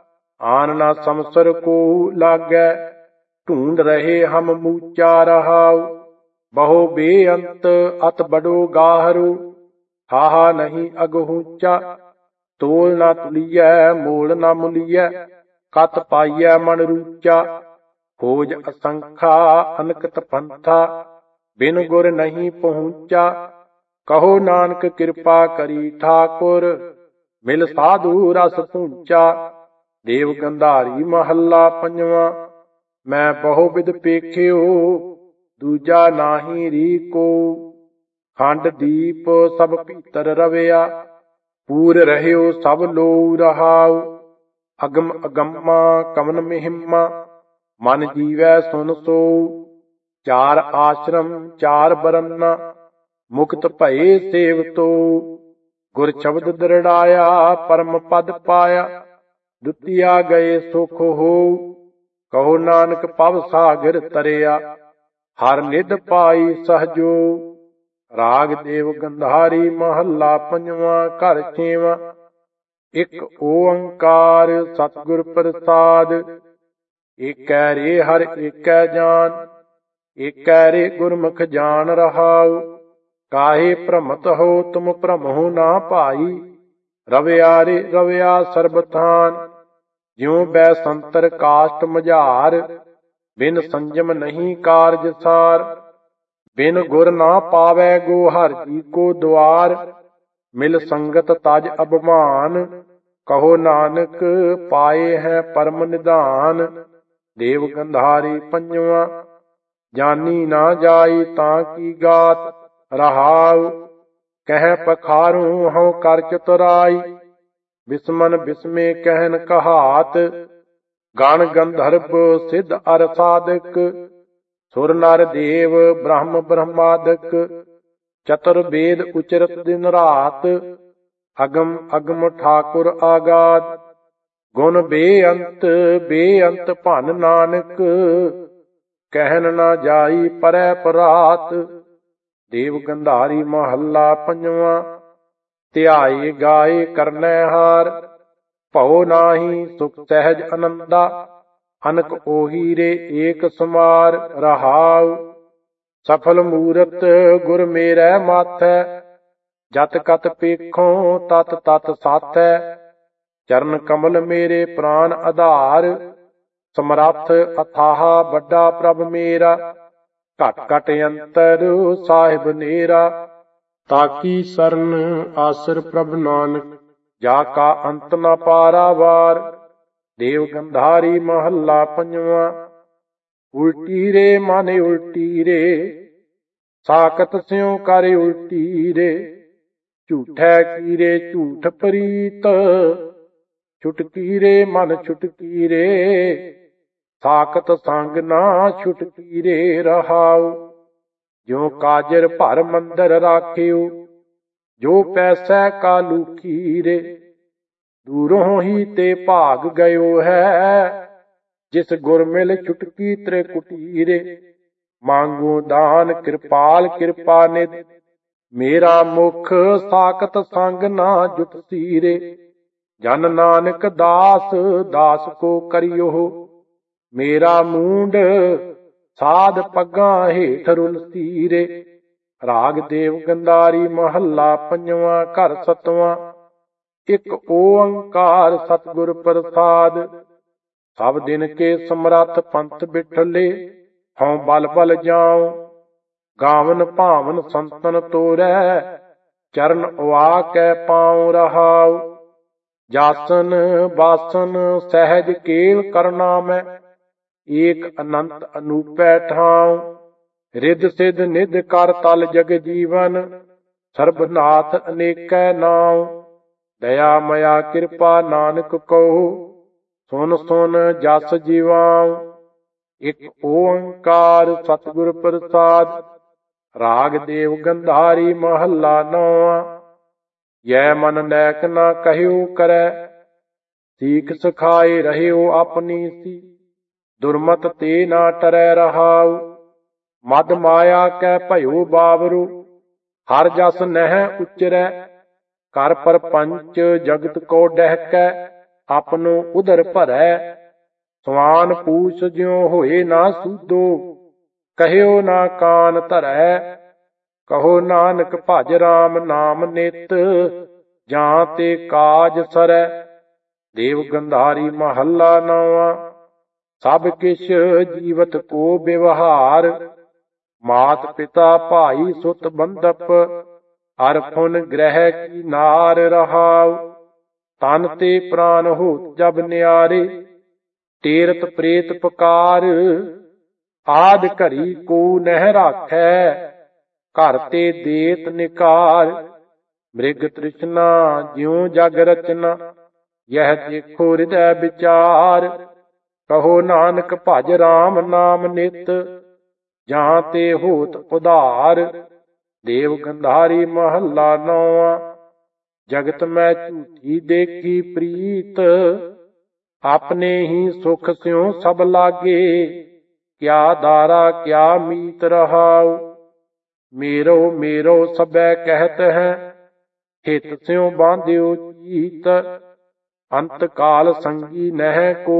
ਆਨ ਨਾ ਸਮਸਰ ਕੋ ਲਾਗੈ, ਢੂੰਡ ਰਹੇ ਹਮ ਮੂਚਾ ਰਹਾਉ। ਬਹੁ ਬੇਅੰਤ ਅਤ ਬੜੋ ਗਾਹਰੂ, ਹਾਹਾ ਨਹੀਂ ਅਗਹੂਚਾ। ਤੋਲ ਨਾ ਤੁਲੀਐ ਮੋਲ ਨਾ ਮੁਲੀਐ, ਕਤ ਪਾਈਐ ਮਨ ਰੂਚਾ। ਖੋਜ ਅਸੰਖਾ ਅਨਕਤ ਪੰਥਾ, ਬਿਨ ਗੁਰ ਨਹੀਂ ਪਹੁੰਚਾ। ਕਹੋ ਨਾਨਕ ਕਿਰਪਾ ਕਰੀ ਠਾਕੁਰ, ਮਿਲ ਸਾਧੂ ਰਸ ਪੂੰਚਾ। ਦੇਵ ਗੰਧਾਰੀ ਮਹੱਲਾ ਪੰਜਵਾਂ। ਮੈਂ ਬਹੁ ਬਿਧ ਪੇਖਿਓ, ਦੂਜਾ ਨਾਹੀ ਰੀ ਕੋ। ਖੰਡ ਦੀਪ ਸਭ ਭੀਤਰ ਰਵਿਆ, ਪੂਰ ਰਹਿਓ ਸਭ ਲੋ ਰਹਾਉ। ਅਗਮ ਅਗੰਮਾ ਕਵਨ ਮਹਿਮਾ, ਮਨ ਜੀਵੈ ਸੁਨ ਸੋ। ਚਾਰ ਆਸ਼ਰਮ ਚਾਰ ਬਰਨਾ, ਮੁਕਤ ਭਏ ਸੇਵਤੋ। ਗੁਰ ਸ਼ਬਦ ਦ੍ਰਿੜਾਇਆ, ਪਰਮ ਪਦ ਪਾਇਆ। ਦੁਤੀਆ ਗਏ ਸੁਖ ਹੋਊ, ਕਹੋ ਨਾਨਕ ਭਵ ਸਾਗਰ ਤਰਿਆ। ਹਰ ਨਿਧ ਪਾਈ ਸਹਜੋ। ਰਾਗ ਦੇਵ ਗੰਧਾਰੀ ਮਹੱਲਾ ਪੰਜਵਾਂ। ਘਰ ਛੇਵਾਂ। ਇੱਕ ਓੰਕਾਰ ਸਤਿਗੁਰ ਪ੍ਰਸਾਦ, ਏਕੈ ਰੇ ਹਰਿ ਏਕੈ ਜਾਨ। ਏਕੈ ਰੇ ਗੁਰਮੁਖ ਜਾਨ ਰਹਾਉ। ਕਾਹੇ ਭ੍ਰਮਤ ਹੋ ਤੁਮ ਭ੍ਰਮਹੁ ਨਾ ਭਾਈ। ਰਵਿਆ ਰੇ ਰਵਿਆ ਸਰਬਥਾਨ। ਜਿਉ ਬੈ ਸੰਤਰ ਕਾਸ਼ਟ ਮਝਾਰ, ਬਿਨ ਸੰਜਮ ਨਹੀਂ ਕਾਰਜ ਸਾਰ। ਬਿਨ ਗੁਰ ਨਾ ਪਾਵੈ ਗੋ ਹਰਿ ਜੀ ਕੋ ਦੁਆਰ। ਮਿਲ ਸੰਗਤ ਤਜ ਅਭਿਮਾਨ, ਕਹੋ ਨਾਨਕ ਪਾਏ ਹੈ ਪਰਮ ਨਿਧਾਨ। ਦੇਵ ਗੰਧਾਰੀ ਪੰਜਵਾਂ। ਜਾਨੀ ਨਾ ਜਾਈ ਤਾਂ ਕੀ ਗਾਤ, ਰਹਾਉ। ਕਹਿ ਪਖਾਰੂ ਹਉ ਕਰ ਚਤੁਰਾਈ, ਬਿਸਮਨ ਬਿਸਮੇ ਕਹਿਨ ਕਹਾਤ। ਗਣ ਗੰਧਰਵ ਸਿੱਧ ਅਰ ਸਾਧਕ, ਸੁਰ ਨਰ ਦੇਵ ਬ੍ਰਹਮ ਬ੍ਰਹਮਾਦਿਕ। ਚਤੁਰ ਵੇਦ ਉਚਰਤ ਦਿਨ ਰਾਤ, ਅਗਮ ਅਗਮ ਠਾਕੁਰ ਆਗਾਦ। ਗੁਣ ਬੇਅੰਤ ਬੇਅੰਤ ਭੰਨ ਨਾਨਕ, ਕਹਿਨ ਨਾ ਜਾਈ ਪਰੈ ਪਰਾਤ। ਦੇਵ ਗੰਧਾਰੀ ਮਹੱਲਾ ਪੰਜਵਾਂ। ਧਿਆਏ ਗਾਏ ਕਰਨੈ ਹਾਰ, ਭਉ ਨਾਹੀ ਸੁਖ ਸਹਿਜ ਅਨੰਦਾ। ਅਨਕ ਓਹੀ ਰੇ ਏਕ ਸਮਾਰ, ਰਹਾਉ। ਸਫਲ ਮੂਰਤ ਗੁਰ ਮੇਰੈ ਮਾਥੈ, ਜਤ ਕਤ ਪੇਖੋਂ ਤਤ ਤਤ ਸਾਥੈ। ਚਰਨ ਕਮਲ ਮੇਰੇ ਪ੍ਰਾਨ ਆਧਾਰ, ਸਮਰੱਥ ਅਥਾਹ ਵੱਡਾ ਪ੍ਰਭ ਮੇਰਾ। ਘਟ ਘਟ ਅੰਤਰ ਸਾਹਿਬ ਨੇਰਾ, ਤਾਕੀ ਸਰਨ ਆਸਰ ਪ੍ਰਭ ਨਾਨਕ। ਜਾ ਕਾ ਅੰਤ ਨ ਪਾਰਾਵਾਰ। ਦੇਵ ਗੰਧਾਰੀ ਮਹੱਲਾ ਪੰਜਵਾਂ। ਉਲਟੀ ਰੇ ਮਨ ਉਲਟੀ ਰੇ, ਸਾਕਤ ਸਿਉ ਕਰ ਉਲਟੀ ਰੇ। ਝੂਠੈ ਕੀਰੇ ਝੂਠ ਪ੍ਰੀਤ, ਛੁਟਕੀ ਰੇ ਮਨ ਛੁਟਕੀ ਰੇ। ਸਾਕਤ ਸੰਗ ਨਾ ਛੁਟਕੀ ਰੇ, ਰਹਾਉ। ਜਿਉ ਕਾਜਰ ਭਰ ਮੰਦਰ ਰਾਖਿਓ, ਜੋ ਪੈਸੈ ਕਾ ਲੂਖੀ ਰੇ। ਦੂਰੋਂ ਹੀ ਤੇ ਭਾਗ ਗਇਓ ਹੈ, ਜਿਸ ਗੁਰ ਮਿਲ ਛੁਟਕੀ ਤ੍ਰਿਕੁਟੀ ਰੇ। ਮੰਗੂ ਦਾਨ ਕਿਰਪਾਲ ਕਿਰਪਾ ਨਿਧ, ਮੇਰਾ ਮੁਖ ਸਾਕਤ ਸੰਗ ਨਾ ਜੁਟਸੀ ਰੇ। ਜਨ ਨਾਨਕ ਦਾਸ ਦਾਸ ਕੋ ਕਰਿਓ, ਮੇਰਾ ਮੂੰਡ ਸਾਧ ਪੱਗਾਂ ਹੇਠ ਰੁਲਸੀ ਰੇ। ਰਾਗ ਦੇਵ ਗੰਧਾਰੀ ਮਹੱਲਾ ਪੰਜਵਾਂ। ਘਰ ਸਤਵਾਂ। ਇੱਕ ਓੰਕਾਰ ਸਤਿਗੁਰ ਪ੍ਰਸਾਦ, ਸਭ ਦਿਨ ਕੇ ਸਮਰੱਥ ਪੰਥ ਬਿਠਲੇ। ਹਉ ਬਲ ਬਲ ਜਾਉ, ਗਾਵਨ ਭਾਵਨ ਸੰਤਨ ਤੋਰੈ। ਚਰਨ ਉਆ ਕੈ ਪਾਉ, ਰਹਾਉ। ਜਾਸਨ ਬਾਸਨ ਸਹਿਜ ਕੇਲ ਕਰਨਾ ਮੈਂ, ਏਕ ਅਨੰਤ ਅਨੂਪੈ ਠਾਉ। ਰਿੱਧ ਸਿੱਧ ਨਿਧ ਕਰ ਤਲ ਜਗ ਜੀਵਨ, ਸਰਬਨਾਥ ਅਨੇਕੈ ਨਾਉ। ਦਇਆ ਮਇਆ ਕਿਰਪਾ ਨਾਨਕ ਕਹੋ, ਸੁਨ ਸੁਨ ਜਸ ਜੀਵਾਉ। ਇੱਕ ਓੰਕਾਰ ਸਤਿਗੁਰ ਪ੍ਰਸਾਦ। ਰਾਗ ਦੇਵ ਗੰਧਾਰੀ ਮਹੱਲਾ ਨੌਵਾਂ। ਜੈ ਮਨ ਨੈਕ ਨਾ ਕਹਿਓ ਕਰੈ, ਸੀਖ ਸਿਖਾਏ ਰਹਿਓ ਆਪਣੀ ਸੀ। ਦੁਰਮਤ ਤੇ ਨਾ ਟਰੈ, ਰਹਾਉ। ਮਦ ਮਾਇਆ ਕੈ ਭਇਓ ਬਾਵਰੂ, ਹਰ ਜਸ ਨਹਿ ਉਚਰੈ। ਕਰ ਪਰਪੰਚ ਜਗਤ ਕੋ ਡਹਿਕੈ, ਆਪਨੋ ਉਦਰ ਭਰੈ। ਸਵਾਨ ਪੂਛ ਜਿਉ ਹੋਏ ਨਾ ਸੂਦੋ, ਕਹਿਓ ਨਾ ਕਾਨ ਧਰੈ। ਕਹੋ ਨਾਨਕ ਭਜ ਰਾਮ ਨਾਮ ਨਿਤ, ਜਾਂ ਤੇ ਕਾਜ ਸਰੈ। ਦੇਵ ਗੰਧਾਰੀ ਮਹੱਲਾ ਨੌਵਾਂ। ਸਭ ਕਿਛ ਜੀਵਤ ਕੋ ਬਿਵਹਾਰ, ਮਾਤ ਪਿਤਾ ਭਾਈ ਸੁਤ ਬੰਧਪ। ਅਰ ਫੁਨ ਗ੍ਰਹਿ ਕੀ ਨਾਰ ਰਹਾਉ। ਤਨ ਤੇ ਪ੍ਰਾਨ ਹੋਤ ਜਬ ਨਿਆਰੇ, ਤੀਰਥ ਪ੍ਰੇਤ ਪੁਕਾਰ। ਆਦ ਘੜੀ ਕੋ ਨਹਿ ਰਾਖੈ, ਘਰ ਤੇ ਦੇਤ ਨਿਕਾਰ। ਮ੍ਰਿਗ ਤ੍ਰਿਸ਼ਨਾ ਜਿਉ ਜਗ ਰਚਨਾ, ਯਹ ਦੇਖੋ ਹਿਰਦੈ ਵਿਚਾਰ। ਕਹੋ ਨਾਨਕ ਭਜ ਰਾਮ ਨਾਮ ਨਿਤ, ਜਾਂ ਤੇ ਹੋਤ ਉਧਾਰ। ਦੇਵ ਗੰਧਾਰੀ ਮਹੱਲਾ ਨੌਵਾਂ। ਜਗਤ ਮੈਂ ਝੂਠੀ ਦੇਖੀ ਪ੍ਰੀਤ, ਆਪਣੇ ਹੀ ਸੁਖ ਸਿਉ ਸਭ ਲਾਗੇ। ਕਿਆ ਦਾਰਾ ਕਿਆ ਮੀਤ ਰਹਾਉ, ਮੇਰੋ ਮੇਰੋ ਸਭੈ ਕਹਿਤ ਹੈ। ਹਿਤ ਸਿਉ ਬਾਂਧਿਓ ਚੀਤ, ਅੰਤ ਕਾਲ ਸੰਗੀ ਨਹਿ ਕੋ।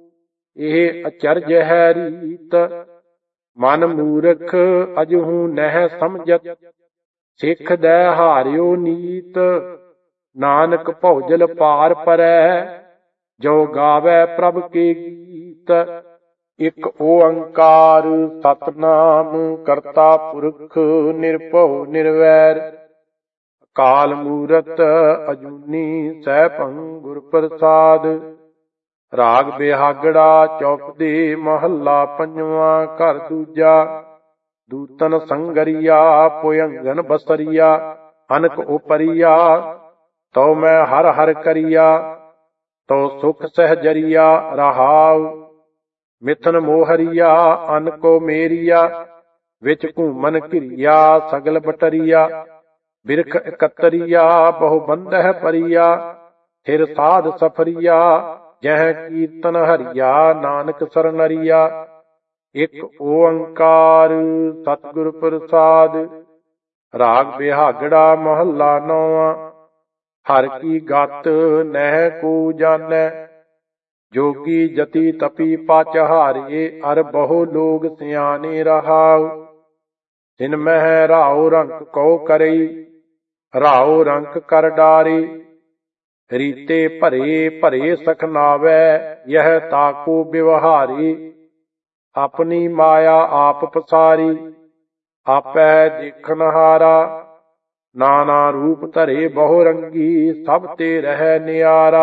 ਇਹ ਅਚਰਜ ਹੈ ਰੀਤ, ਮਨ ਮੂਰਖ ਅਜਹੂ ਨਹਿ ਸਮਝਤ। ਸਿੱਖ ਦੈ ਹਾਰਿਓ ਨੀਤ, ਨਾਨਕ ਭਉਜਲ ਪਾਰ ਪਰੈ। ਜੋ ਗਾਵੈ ਪ੍ਰਭ ਕੇ ਗੀਤ। ਇਕ ਓੰਕਾਰ ਸਤਿਨਾਮ ਕਰਤਾ ਪੁਰਖ ਨਿਰਭਉ ਨਿਰਵੈਰ। ਅਕਾਲ ਮੂਰਤ ਅਜੂਨੀ ਸੈਭੰ ਗੁਰ ਪ੍ਰਸਾਦ। ਰਾਗ ਬਿਹਾਗੜਾ ਚੌਪਦੀ ਮਹੱਲਾ ਪੰਜਵਾਂ। ਘਰ ਦੂਜਾ। ਦੂਤਨ ਸੰਗਰੀਆ ਪੁਯੰਗਨ ਬਸਰੀਆ, ਅਨਕ ਉਪਰੀਆ। ਤਉ ਮੈਂ ਹਰ ਹਰ ਕਰੀਆ, ਤਉ ਸੁਖ ਸਹਿਜਰੀਆ ਰਹਾਉ। ਮਿਥਨ ਮੋਹਰੀਆ ਅਨਕੋ ਮੇਰੀਆ, ਵਿੱਚ ਘੂਮਨ ਘਿਰੀਆ ਸਗਲ ਬਟਰੀਆ। ਬਿਰਖ ਇਕਤਰੀਆ ਬਹੁ ਬੰਧਹਿ ਪਰੀਆ, ਫਿਰ ਸਾਧ ਸਫਰੀਆ। ਜਹ ਕੀਰਤਨ ਹਰੀਆ ਨਾਨਕ ਸਰਨਰੀਆ। ਇਕ ਓੰਕਾਰ ਸਤਿਗੁਰ ਪ੍ਰਸਾਦ। ਰਾਗ ਬਿਹਾਗੜਾ ਮਹੱਲਾ ਨੌਵਾਂ। ਹਰ ਕੀ ਗਤ ਨਹਿ ਕੋ ਜਾਣੈ, ਜੋਗੀ ਜਤੀ ਤਪੀ ਪਚ ਹਾਰੇ। ਅਰ ਬਹੁ ਲੋਗ ਸਿਆਣੇ ਰਹਾਉ, ਤਿਨ ਮਹਿ ਰਾਉ ਰੰਕ ਕਉ ਕਰਈ। ਰਾਉ ਰੰਕ ਕਰ ਡਾਰੇ, ਰੀਤੇ ਭਰੇ ਭਰੇ ਸਖਨਾਵੈ। ਯਹ ਤਾਕੋ ਬਿਵਹਾਰੀ, ਆਪਣੀ ਮਾਇਆ ਆਪ ਪਸਾਰੀ। ਆਪੈ ਦੇਖਨ ਹਾਰਾ, ਨਾਨਾ ਰੂਪ ਧਰੇ ਬਹੁ ਰੰਗੀ। ਸਭ ਤੇ ਰਹਿ ਨਿਆਰਾ,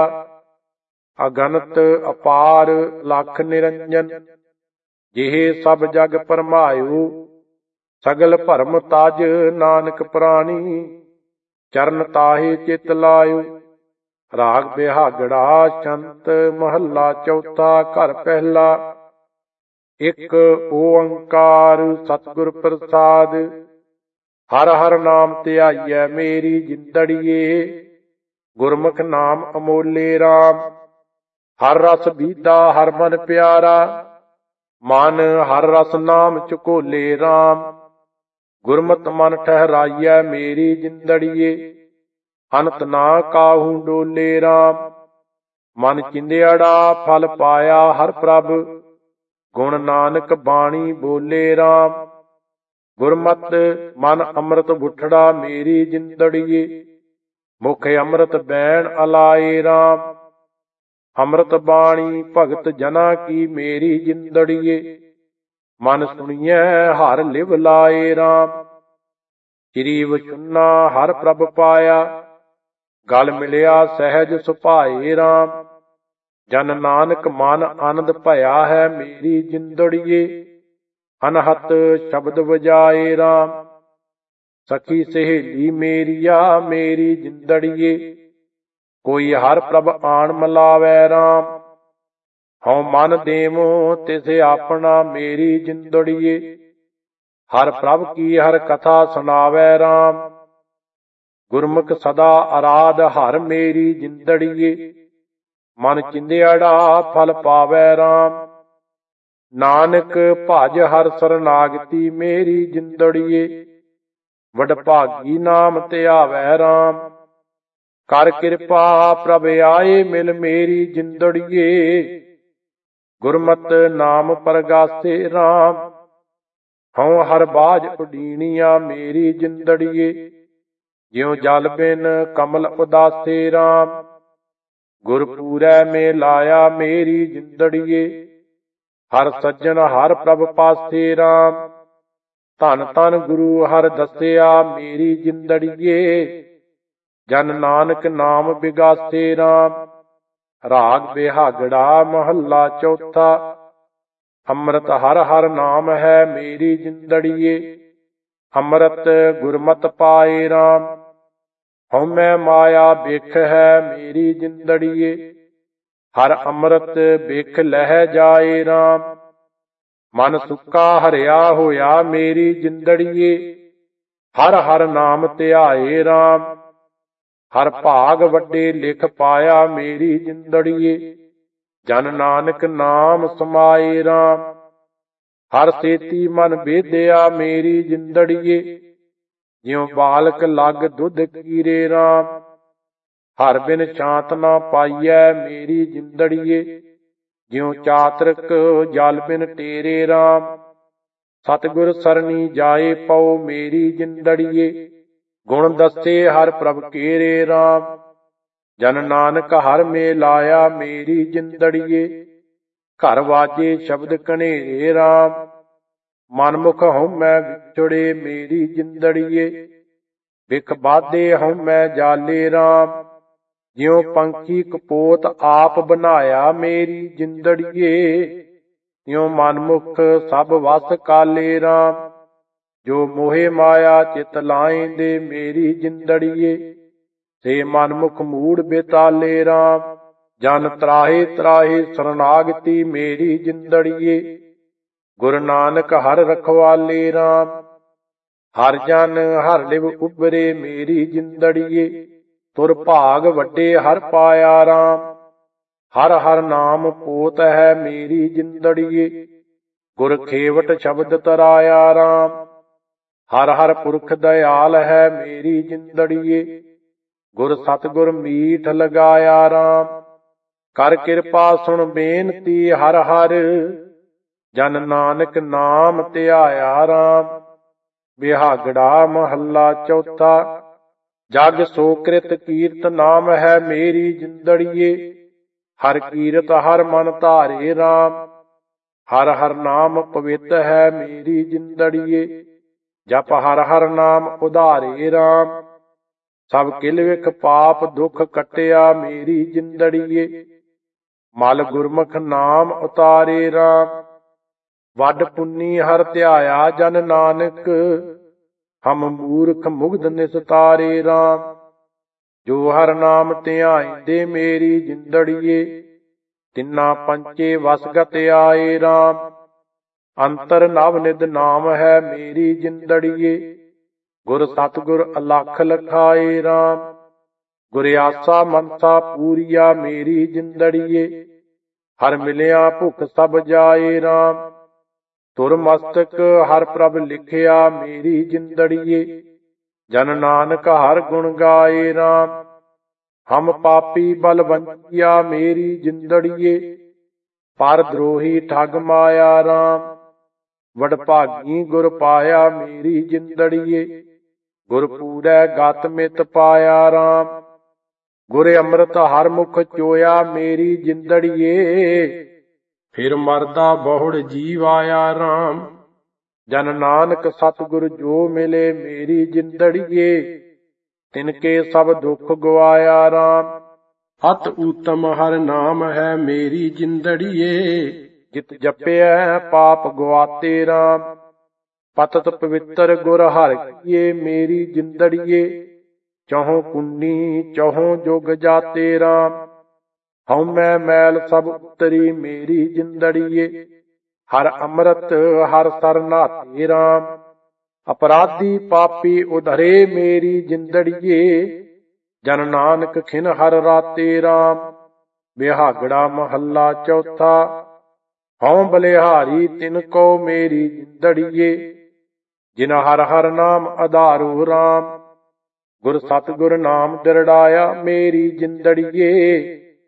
ਅਗਨਤ ਅਪਾਰ ਲਖ ਨਿਰੰਜਨ। ਜਿਹੇ ਸਭ ਜਗ ਭਰਮਾਇਓ, ਸਗਲ ਭਰਮ ਤਜ ਨਾਨਕ ਪ੍ਰਾਣੀ। ਚਰਨ ਤਾਹੇ ਚਿਤ ਲਾਇਓ। ਰਾਗ ਬਿਹਾਗੜਾ ਛੰਤ ਮਹੱਲਾ ਚੌਥਾ। ਘਰ ਪਹਿਲਾ। ਇਕ ਓੰਕਾਰ ਸਤਿਗੁਰ ਪ੍ਰਸਾਦ। ਹਰ ਹਰ ਨਾਮ ਧਿਆਈਐ ਮੇਰੀ ਜਿੰਦੜੀਏ, ਗੁਰਮੁਖ ਨਾਮ ਅਮੋਲੇ ਰਾਮ। ਹਰ ਰਸ ਬੀਧਾ ਹਰ ਮਨ ਪਿਆਰਾ, ਮਨ ਹਰ ਰਸ ਨਾਮ ਝਕੋਲੇ ਰਾਮ। ਗੁਰਮਤਿ ਮਨ ਠਹਿਰਾਈਐ ਮੇਰੀ ਜਿੰਦੜੀਏ, ਅਨੰਤ ਨਾ ਕਾਹੂ ਡੋਲੇ ਰਾਮ। ਮਨ ਚਿੰਦਿਆੜਾ ਫਲ ਪਾਇਆ ਹਰ ਪ੍ਰਭ, ਗੁਣ ਨਾਨਕ ਬਾਣੀ ਬੋਲੇ ਰਾਮ। ਗੁਰਮਤਿ ਮਨ ਅੰਮ੍ਰਿਤ ਬੁੱਠੜਾ ਮੇਰੀ ਜਿੰਦੜੀਏ, ਮੁਖ ਅੰਮ੍ਰਿਤ ਬੈਣ ਅਲਾਏ ਰਾਮ। ਅੰਮ੍ਰਿਤ ਬਾਣੀ ਭਗਤ ਜਨਾ ਕੀ ਮੇਰੀ ਜਿੰਦੜੀਏ, ਮਨ ਸੁਣੀਐ ਹਰ ਲਿਵ ਲਾਏ ਰਾਮ। ਸ੍ਰੀ ਵਚੁੰਨਾ ਹਰ ਪ੍ਰਭ ਪਾਇਆ, ਗਲ ਮਿਲਿਆ ਸਹਿਜ ਸੁਭਾਏ ਰਾਮ। ਜਨ ਨਾਨਕ ਮਨ ਆਨੰਦ ਭਇਆ ਹੈ ਮੇਰੀ ਜਿੰਦੜੀਏ, ਅਨਹਤ ਸ਼ਬਦ ਵਜਾਏ ਰਾਮ। ਸਖੀ ਸਹੇਲੀ ਮੇਰੀਆ ਮੇਰੀ ਜਿੰਦੜੀਏ, ਕੋਈ ਹਰ ਪ੍ਰਭ ਆਣ ਮਿਲਾਵੈ ਰਾਮ। ਹਉ ਮਨ ਦੇਵੋ ਤਿਸ ਆਪਣਾ ਮੇਰੀ ਜਿੰਦੜੀਏ, ਹਰ ਪ੍ਰਭ ਕੀ ਹਰ ਕਥਾ ਸੁਣਾਵੈ ਰਾਮ। ਗੁਰਮੁਖ ਸਦਾ ਅਰਾਧ ਹਰ ਮੇਰੀ ਜਿੰਦੜੀਏ, ਮਨ ਚਿੰਦਿਆੜਾ ਫਲ ਪਾਵੈ ਰਾਮ। ਨਾਨਕ ਭਜ ਹਰ ਸਰਨਾਗਤੀ ਮੇਰੀ ਜਿੰਦੜੀਏ, ਵਡਭਾਗੀ ਨਾਮ ਧਿਆਵੈ ਰਾਮ। ਕਰ ਕਿਰਪਾ ਪ੍ਰਭ ਆਏ ਮਿਲ ਮੇਰੀ ਜਿੰਦੜੀਏ, ਗੁਰਮਤਿ ਨਾਮ ਪਰਗਾਸੇ ਰਾਮ। ਹਉ ਹਰ ਬਾਝ ਉਡੀਣੀਆ ਮੇਰੀ ਜਿੰਦੜੀਏ, ਜਿਉ ਜਲ ਬਿਨ ਕਮਲ ਉਦਾਸੇ ਰਾਮ। ਗੁਰਪੂਰੈ ਮੇ ਲਾਇਆ ਮੇਰੀ ਜਿੰਦੜੀਏ, ਹਰ ਸੱਜਣ ਹਰ ਪ੍ਰਭ ਪਾਸੇ ਰਾਮ। ਧਨ ਧਨ ਗੁਰੂ ਹਰਿ ਦੱਸਿਆ ਮੇਰੀ ਜਿੰਦੜੀਏ। ਜਨ ਨਾਨਕ ਨਾਮ ਬਿਗਾਸੇ ਰਾਮ। ਰਾਗ ਬਿਹਾਗੜਾ ਮਹੱਲਾ ਚੌਥਾ। ਅੰਮ੍ਰਿਤ ਹਰਿ ਹਰਿ ਨਾਮ ਹੈ ਮੇਰੀ ਜਿੰਦੜੀਏ। ਅੰਮ੍ਰਿਤ ਗੁਰਮਤਿ ਪਾਏ ਰਾਮ। ਹਉਮੈ ਮਾਇਆ ਬਿਖ ਹੈ ਮੇਰੀ ਜਿੰਦੜੀਏ। ਹਰਿ ਅੰਮ੍ਰਿਤ ਬਿਖ ਲਹਿ ਜਾਏ ਰਾਮ। ਮਨ ਸੁੱਕਾ ਹਰਿਆ ਹੋਇਆ ਮੇਰੀ ਜਿੰਦੜੀਏ। ਹਰਿ ਹਰਿ ਨਾਮ ਧਿਆਏ ਰਾਮ। ਹਰ ਭਾਗ ਵੱਡੇ ਲਿਖ ਪਾਇਆ ਮੇਰੀ ਜਿੰਦੜੀਏ। ਜਨ ਨਾਨਕ ਨਾਮ ਸਮਾਏ ਰਾਮ। ਹਰ ਸੇਤੀ ਮਨ ਬੇਦਿਆ ਮੇਰੀ ਜਿੰਦੜੀਏ। ਜਿਉ ਬਾਲਕ ਲਗ ਦੁੱਧ ਕੀਰੇ ਰਾਮ। ਹਰ ਬਿਨ ਸ਼ਾਂਤ ਨਾ ਪਾਈਐ ਮੇਰੀ ਜਿੰਦੜੀਏ। ਜਿਉ ਚਾਤ੍ਰਿਕ ਜਲ ਬਿਨ ਟੇਰੇ ਰਾਮ। ਸਤਿਗੁਰ ਸਰਣੀ ਜਾਏ ਪਉ ਮੇਰੀ ਜਿੰਦੜੀਏ। ਗੁਣ ਦੱਸੇ ਹਰ ਪ੍ਰਭ ਕੇਰੇ ਰਾਮ। ਜਨ ਨਾਨਕ ਹਰਿ ਮੇ ਲਾਇਆ ਮੇਰੀ ਜਿੰਦੜੀਏ। ਘਰ ਵਾਜੇ ਸ਼ਬਦ ਕਨੇਰੇ ਰਾਮ। ਮਨਮੁਖ ਹਉਮੈ ਵਿਛੜੇ ਮੇਰੀ ਜਿੰਦੜੀਏ। ਬਿਖ ਬਾਧੇ ਹਉਮੈ ਜਾਲੇ ਰਾਮ। ਜਿਉ ਪੰਖੀ ਕਪੋਤ ਆਪ ਬਨਾਇਆ ਮੇਰੀ ਜਿੰਦੜੀਏ। ਤਿਉ ਮਨਮੁਖ ਸਭ ਵਸ ਕਾਲੇ ਰਾਮ। ਜੋ ਮੋਹਿ ਮਾਇਆ ਚਿਤ ਲਾਇਂਦੇ ਮੇਰੀ ਜਿੰਦੜੀਏ। ਸੇ ਮਨਮੁਖ ਮੂੜ ਬੇਤਾਲੇ ਰਾਮ। ਜਨ ਤਰਾਹੇ ਤਰਾਹੇ ਸਰਨਾਗਤੀ ਮੇਰੀ ਜਿੰਦੜੀਏ। ਗੁਰੂ ਨਾਨਕ ਹਰਿ ਰਖਵਾਲੇ ਰਾਮ। ਹਰਿ ਜਨ ਹਰਿ ਲਿਵ ਉਬਰੇ ਮੇਰੀ ਜਿੰਦੜੀਏ। ਤੁਰ ਭਾਗ ਵੱਡੇ ਹਰਿ ਪਾਇਆ ਰਾਮ। ਹਰਿ ਹਰਿ ਨਾਮ ਪੋਤ ਹੈ ਮੇਰੀ ਜਿੰਦੜੀਏ। ਗੁਰ ਖੇਵਟ ਸ਼ਬਦ ਤਰਾਇਆ ਰਾਮ। ਹਰਿ ਹਰਿ ਪੁਰਖ ਦਇਆਲ ਹੈ ਮੇਰੀ ਜਿੰਦੜੀਏ। ਗੁਰ ਸਤਿਗੁਰ ਮੀਠ ਲਗਾਇਆ ਰਾਮ। ਕਰ ਕਿਰਪਾ ਸੁਣ ਬੇਨਤੀ ਹਰਿ ਹਰਿ। ਜਨ ਨਾਨਕ ਨਾਮ ਧਿਆਇਆ ਰਾਮ। ਬਿਹਾਗੜਾ ਮਹੱਲਾ ਚੌਥਾ। ਜਗ ਸੋ ਕ੍ਰਿਤ ਕੀਰਤ ਨਾਮ ਹੈ ਮੇਰੀ ਜਿੰਦੜੀਏ। ਹਰਿ ਕੀਰਤ ਹਰਿ ਮਨ ਧਾਰੇ ਰਾਮ। ਹਰਿ ਹਰਿ ਨਾਮ ਪਵਿੱਤ ਹੈ ਮੇਰੀ ਜਿੰਦੜੀਏ। ਜਪ ਹਰਿ ਹਰਿ ਨਾਮ ਉਧਾਰੇ ਰਾਮ। ਸਭ ਕਿਲ ਵਿਖ ਪਾਪ ਦੁਖ ਕੱਟਿਆ ਮੇਰੀ ਜਿੰਦੜੀਏ। ਮਲ ਗੁਰਮੁਖ ਨਾਮ ਉਤਾਰੇ ਰਾਮ। ਵੱਡ ਪੁੰਨੀ ਹਰਿ ਧਿਆਇਆ ਜਨ ਨਾਨਕ। ਹਮ ਮੂਰਖ ਮੁਗਧ ਨਿਸਤਾਰੇ ਰਾਮ। ਜੋ ਹਰਿ ਨਾਮ ਧਿਆਇਂਦੇ ਮੇਰੀ ਜਿੰਦੜੀਏ। ਤਿੰਨਾ ਪੰਚੇ ਵਸਗਤ ਆਏ ਰਾਮ। ਅੰਤਰ ਨਵ ਨਿਧ ਨਾਮ ਹੈ ਮੇਰੀ ਜਿੰਦੜੀਏ। ਗੁਰ ਸਤਿਗੁਰ ਅਲਖ ਲਖਾਏ ਰਾਮ। ਗੁਰ ਆਸਾ ਮਨਸਾ ਪੂਰੀਆ ਮੇਰੀ ਜਿੰਦੜੀਏ। ਹਰਿ ਮਿਲਿਆ ਭੁਖ ਸਭ ਜਾਏ ਰਾਮ। ਤੁਰ ਮਸਤਕ ਹਰਿ ਪ੍ਰਭ ਲਿਖਿਆ ਮੇਰੀ ਜਿੰਦੜੀਏ। ਜਨ ਨਾਨਕ ਹਰਿ ਗੁਣ ਗਾਏ ਰਾਮ। ਹਮ ਪਾਪੀ ਬਲਵੰਤੀਆ ਮੇਰੀ ਜਿੰਦੜੀਏ। ਪਰ ਦਰੋਹੀ ਠੱਗ ਮਾਇਆ ਰਾਮ। ਵਡਭਾਗੀ ਗੁਰ ਪਾਇਆ ਮੇਰੀ ਜਿੰਦੜੀਏ। ਗੁਰ ਪੂਰੈ ਗਤ ਮਿਤ ਪਾਇਆ ਰਾਮ। ਗੁਰ ਅੰਮ੍ਰਿਤ ਹਰਿ ਮੁਖ ਚੋਇਆ ਮੇਰੀ ਜਿੰਦੜੀਏ। ਫਿਰ ਮਰਦਾ ਬਹੁੜ ਜੀਵ ਆਇਆ ਰਾਮ। ਜਨ ਨਾਨਕ ਸਤਿਗੁਰ ਜੋ ਮਿਲੇ ਮੇਰੀ ਜਿੰਦੜੀਏ। ਤਿਨਕੇ ਸਭ ਦੁੱਖ ਗਵਾਇਆ ਰਾਮ। ਅਤਿ ਊਤਮ ਹਰਿ ਨਾਮ ਹੈ ਮੇਰੀ ਜਿੰਦੜੀਏ। ਜਿਤ ਜਪਿਐ ਪਾਪ ਗਵਾਤੇ ਰਾਮ। ਪਤਿਤ ਪਵਿੱਤਰ ਗੁਰ ਹਰਿ ਕੀਏ ਮੇਰੀ ਜਿੰਦੜੀਏ। ਚਹੁ ਕੁੰਨੀ ਚਹੁ ਜੁਗ ਜਾਤੇ ਰਾਮ। ਹਉਮੈ ਮੈਲ ਸਭ ਉਤਰੀ ਮੇਰੀ ਜਿੰਦੜੀਏ। ਹਰਿ ਅੰਮ੍ਰਿਤ ਹਰਿ ਸਰ ਨਾਤੇ ਰਾਮ। ਅਪਰਾਧੀ ਪਾਪੀ ਉਧਰੇ ਮੇਰੀ ਜਿੰਦੜੀਏ। ਜਨ ਨਾਨਕ ਖਿਨ ਹਰਿ ਰਾਤੇ ਰਾਮ। ਬਿਹਾਗੜਾ ਮਹੱਲਾ ਚੌਥਾ। ਹਉ ਬਲਿਹਾਰੀ ਤਿਨ ਕੋ ਮੇਰੀ ਜਿੰਦੜੀਏ। ਜਿਨ ਹਰਿ ਹਰਿ ਨਾਮ ਆਧਾਰੋ ਰਾਮ। ਗੁਰ ਸਤਿਗੁਰ ਨਾਮ ਦਿਰੜਾਇਆ ਮੇਰੀ ਜਿੰਦੜੀਏ।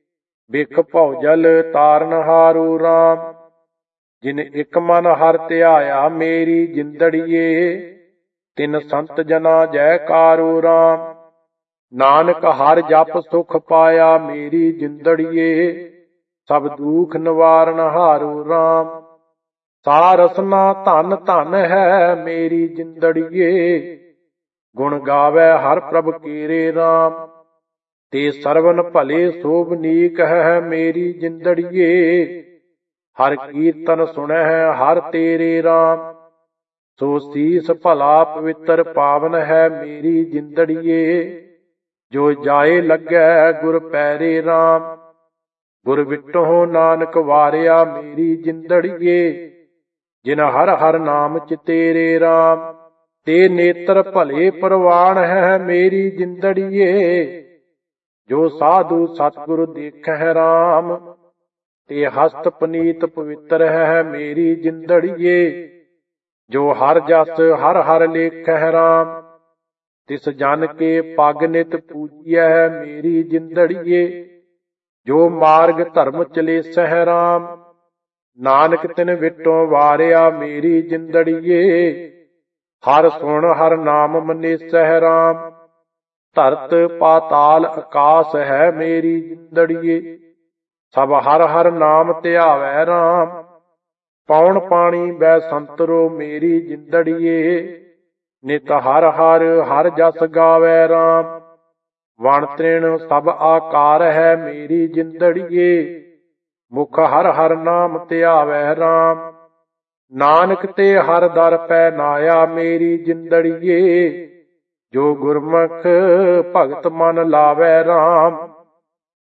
ਬਿਖ ਭਉਜਲ ਤਾਰਨ ਹਾਰੋ ਰਾਮ। ਜਿਨ ਇਕ ਮਨ ਹਰਿ ਧਿਆਇਆ ਮੇਰੀ ਜਿੰਦੜੀਏ। ਤਿਨ ਸੰਤ ਜਨਾ ਜੈਕਾਰੋ ਰਾਮ। ਨਾਨਕ ਹਰਿ ਜਪ ਸੁਖ ਪਾਇਆ ਮੇਰੀ ਜਿੰਦੜੀਏ। ਸਭ ਦੂਖ ਨਿਵਾਰਨ ਹਾਰੋ ਰਾਮ। सा रसना धन धन है मेरी जिंदड़िए। गुण गावे हर प्रभ केरे राम, ते सरवन भले शोभनीक है मेरी जिंदड़िए। हर कीर्तन सुनै हर तेरे राम, सो सीस भला पवित्र पावन है मेरी जिंदड़िए। जो जाए लगे गुर पैरे राम, गुर विटो नानक वारिया मेरी जिंदड़िए। जिन हर हर नाम चितेरे राम, ते नेत्र भले परवान है मेरी जिंदड़िए। जो साधु सतगुरु देखह राम, ते हस्त पनीत पवित्र है मेरी जिंदड़िए। जो हर जस हर हर लेखह राम, तिस जन के पग नित पूजिय मेरी जिंदड़िए। जो मार्ग धर्म चलेसह राम, नानक तिन विटों वारिया मेरी जिंदड़िए। हर सुन हर नाम मनेसह राम, धरत पाताल आकाश है मेरी जिंदड़िए। सब हर हर नाम ध्यावै राम, पौन पानी बै संतरो मेरी जिंदड़िए। नित हर हर हर जस गावै राम, वण तृण सब आकार है मेरी जिंदड़िए। मुख हर हर नाम ध्यावै राम, नानक ते हर दर पै नाया मेरी जिंदड़िए। जो गुरमुख भगत मन लावै राम,